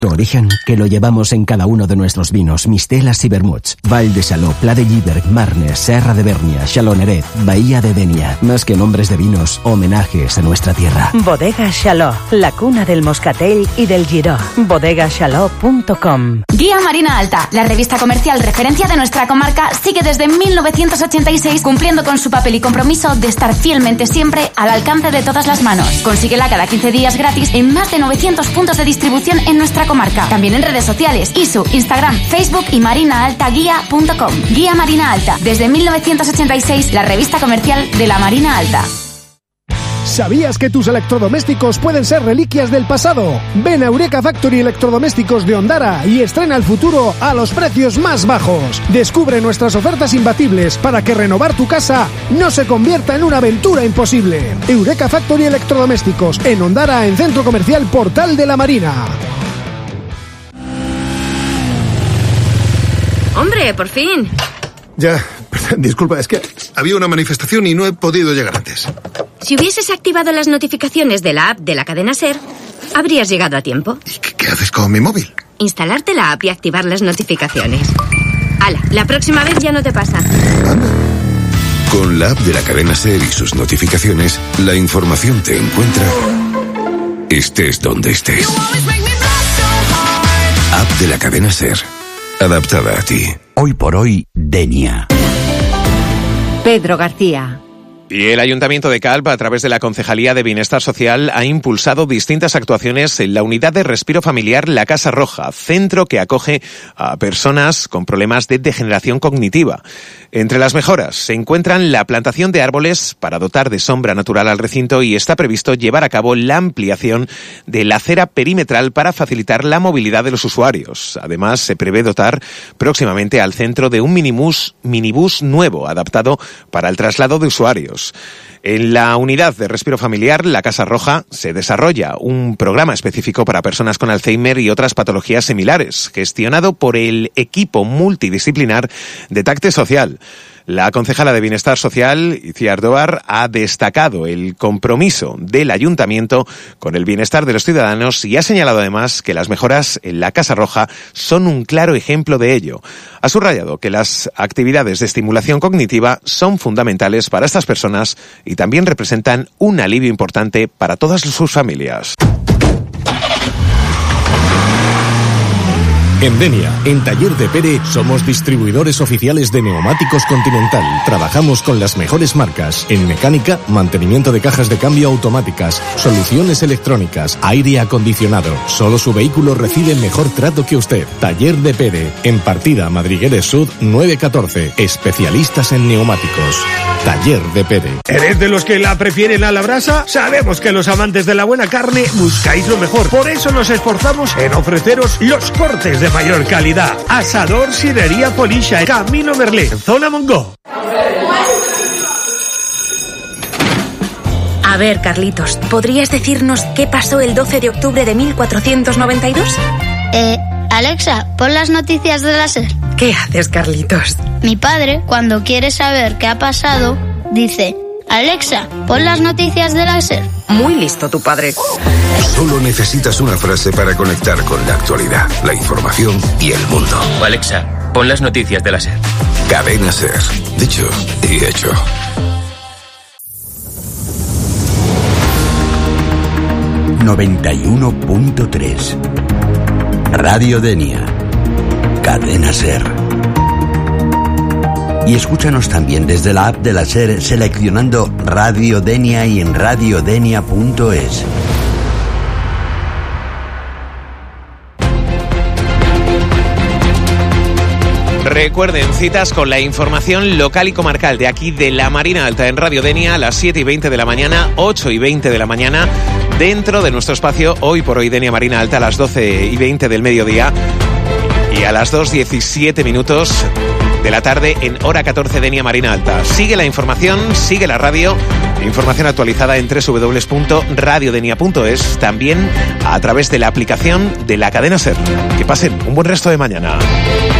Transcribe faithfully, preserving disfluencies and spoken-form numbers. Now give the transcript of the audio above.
Origen, que lo llevamos en cada uno de nuestros vinos, mistelas y vermuts. Val de Saló, Pla de Lliberg, Marne, Serra de Bernia, Xaloneret, Bahía de Denia. Más que nombres de vinos, homenajes a nuestra tierra. Bodega Xaló, la cuna del moscatel y del giró. bodega xaló punto com. Guía Marina Alta, la revista comercial referencia de nuestra comarca, sigue desde mil novecientos ochenta y seis cumpliendo con su papel y compromiso de estar fielmente siempre al alcance de todas las manos. Consíguela cada quince días gratis en más de novecientos puntos de distribución en nuestra comarca. También en redes sociales, I S U, Instagram, Facebook y marina alta guía punto com. Guía Marina Alta, desde mil novecientos ochenta y seis, la revista comercial de la Marina Alta. ¿Sabías que tus electrodomésticos pueden ser reliquias del pasado? Ven a Eureka Factory Electrodomésticos de Ondara y estrena el futuro a los precios más bajos. Descubre nuestras ofertas imbatibles para que renovar tu casa no se convierta en una aventura imposible. Eureka Factory Electrodomésticos en Ondara, en Centro Comercial Portal de la Marina. ¡Hombre, por fin! Ya, disculpa, es que había una manifestación y no he podido llegar antes. Si hubieses activado las notificaciones de la app de la cadena SER, habrías llegado a tiempo. ¿Y qué, qué haces con mi móvil? Instalarte la app y activar las notificaciones. ¡Hala! La próxima vez ya no te pasa. Anda. Con la app de la cadena SER y sus notificaciones, la información te encuentra estés donde estés. App de la cadena SER. Adaptada a ti. Hoy por hoy, Denia. Pedro García. Y el Ayuntamiento de Calp, a través de la Concejalía de Bienestar Social, ha impulsado distintas actuaciones en la unidad de respiro familiar La Casa Roja, centro que acoge a personas con problemas de degeneración cognitiva. Entre las mejoras se encuentran la plantación de árboles para dotar de sombra natural al recinto y está previsto llevar a cabo la ampliación de la acera perimetral para facilitar la movilidad de los usuarios. Además, se prevé dotar próximamente al centro de un minibús, minibús nuevo adaptado para el traslado de usuarios. En la unidad de respiro familiar, La Casa Roja, se desarrolla un programa específico para personas con Alzheimer y otras patologías similares, gestionado por el equipo multidisciplinar de Tacte Social. La concejala de Bienestar Social, Itziar Doar, ha destacado el compromiso del Ayuntamiento con el bienestar de los ciudadanos y ha señalado además que las mejoras en la Casa Roja son un claro ejemplo de ello. Ha subrayado que las actividades de estimulación cognitiva son fundamentales para estas personas y también representan un alivio importante para todas sus familias. En Denia, en Taller de Pere, somos distribuidores oficiales de neumáticos Continental. Trabajamos con las mejores marcas en mecánica, mantenimiento de cajas de cambio automáticas, soluciones electrónicas, aire acondicionado. Solo su vehículo recibe mejor trato que usted. Taller de Pere, en Partida Madrigueres Sud nueve catorce. Especialistas en neumáticos. Taller de Pere. ¿Eres de los que la prefieren a la brasa? Sabemos que los amantes de la buena carne buscáis lo mejor. Por eso nos esforzamos en ofreceros los cortes de mayor calidad. Asador Sidería Polisha, Camino Merlé, Zona Mongo. A ver, Carlitos, ¿podrías decirnos qué pasó el doce de octubre de mil cuatrocientos noventa y dos? Eh, Alexa, pon las noticias de la SER. ¿Qué haces, Carlitos? Mi padre, cuando quiere saber qué ha pasado, dice: Alexa, pon las noticias de la SER. Muy listo tu padre. Solo necesitas una frase para conectar con la actualidad, la información y el mundo. Alexa, pon las noticias de la SER. Cadena SER. Dicho y hecho. noventa y uno punto tres. Radio Denia. Cadena SER. Y escúchanos también desde la app de la SER seleccionando Radio Denia y en radio denia punto es. Recuerden, citas con la información local y comarcal de aquí de la Marina Alta en Radio Denia a las siete y veinte de la mañana, ocho y veinte de la mañana, dentro de nuestro espacio Hoy por Hoy Denia Marina Alta a las doce y veinte del mediodía y a las dos diecisiete minutos de la tarde en hora catorce Denia Marina Alta. Sigue la información, sigue la radio, información actualizada en doble u doble u doble u punto radio denia punto es, también a través de la aplicación de la cadena SER. Que pasen un buen resto de mañana.